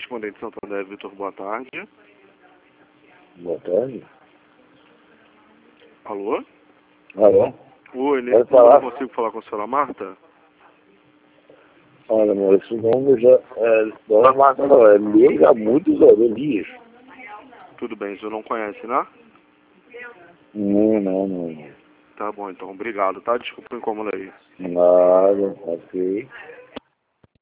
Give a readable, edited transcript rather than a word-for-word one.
correspondente Santander, Vitor, boa tarde. Boa tarde. Alô? Alô? Oi, Pode eu falar? não consigo falar com a senhora Marta? Olha, amor, esse nome já... Dona Marta não, liga muito Elias. Tudo bem, o senhor não conhece, né? Não. Tá bom, então, obrigado, tá? Desculpa o incômodo aí. Nada, ok.